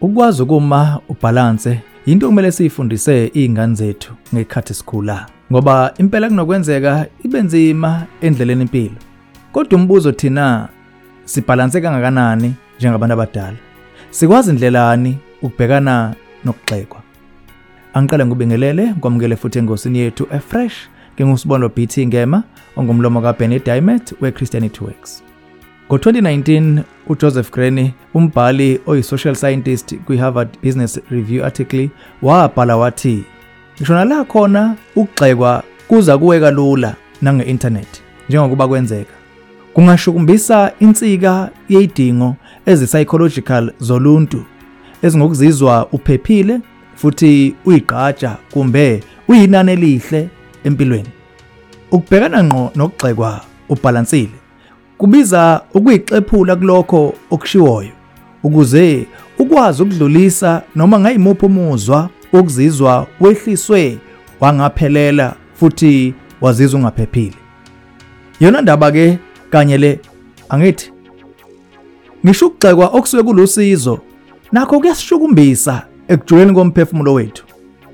Ukwazi ukuma ubalance into kumele sifundise izingane zethu ngekhathi sikhula ngoba impela kunokwenzeka ibenzima endleleni impilo. Kodwa umbuzo thina sibalance kangakanani njengabantu abadala? Sikwazi indlelani ukubhekana nokugxekwa? Angiqala ngubingelele kwamukele futhi engosini yethu eFresh ngingusibonelo BT Ngema ongumlomo kaBenny Diamond weChristianity Works. Ngo-2019 uJoseph Grenny, umbhali oyi-social scientist kwi-Harvard Business Review article, wabhala wathi, "Ngishona la khona ukugxekwa kuza kuwe kalula nange-internet njengokuba kwenzeka. Kungashukumbisa insika yezidingo ezi-psychological zoluntu ezingokuzizwa uphephile futhi uyigqaja kumbe uyinani elihle empilweni. Ukubhekana ngqo nokugxekwa ubalansile kubiza ukuyixephula kulokho okushiwoyo ukuze ukwazi ukudlulisa noma ngayimuphi umuzwa ukuzizwa wehliswe wangaphelela futhi wazizwa ungaphephile. Yona ndaba ke kanye le angithi ngisho ukugxekwa okusuke kulusizo nakho kuyasishukumbisa ekujuleni komphefumulo wethu.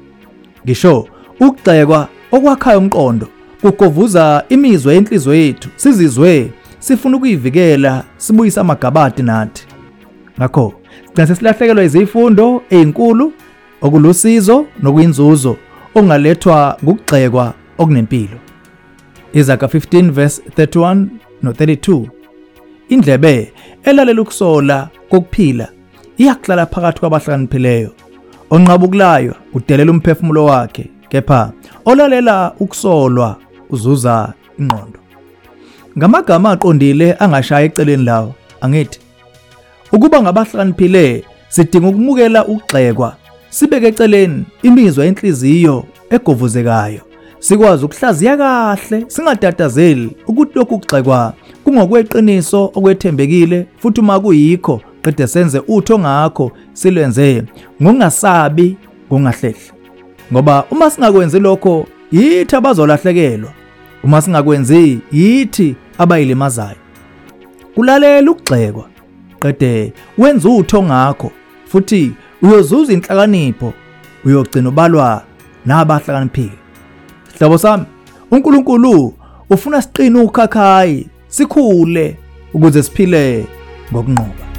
Ngisho ukugxekwa okwakhayo umqondo kugovuza imizwa yenhliziyo yethu sizizwe sifuna ukuyivikela sibuyisa amagabadi nathi. Ngakho sigcina sesilahlekelwa izifundo ezinkulu okulusizo nokuyinzuzo ongalethwa ngokugxekwa okunempilo. Izaga 15 verse 31 no 32. Indlebe elalela ukusola kokuphila iyakuhlala phakathi kwabahlakaniphileyo. Onqaba ukulayo udelela umphefumulo wakhe, kepha olalela ukusolwa uzuza ingqondo." Ngamagama aqondile angashaya eceleni lawo angithi ukuba ngabahlakaniphile sidinga ukumukela ukugxekwa, sibeke eceleni imizwa yenhliziyo egovuzekayo, sikwazi ukuhlaziya kahle singatatazeli ukuthi lokhu kugxekwa kungokweqiniso okwethembekile futhi uma kuyikho qede senze utho ngakho silwenze ngokungasabi ngongahlehle. Ngoba uma singakwenzi lokho yithi abazolahlekelwa, uma singakwenzi yithi abayilimazayo. Kulalela ukugxekwa qede wenza utho ngakho futhi uyozuza inhlakanipho, uyogcina ubalwa nabahlakaniphile. Sihlobo sami, uNkulunkulu ufuna siqine ukhakhayi sikhule ukuze siphile ngokunqoba.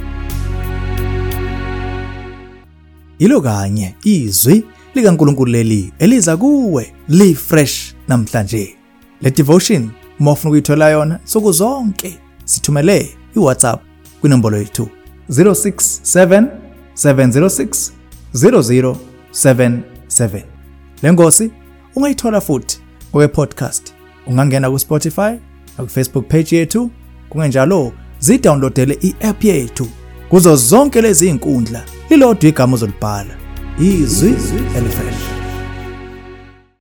Yilo kanye izwi likaNkulunkulu leli eliza kuwe li-fresh namhlanje. Le devotion uma ufuna ukuyithola yona nsuku zonke sithumele iWhatsApp kwinombolo yethu 067 706 0077. Le ngosi ungayithola futhi ngowe-podcast. Ungangena ku-Spotify naku-Facebook page yethu. Kungenjalo zidownloadele i-app yethu kuzo zonke lezi inkundla. Lilodwa igama ozolibhala, izwi elifresh.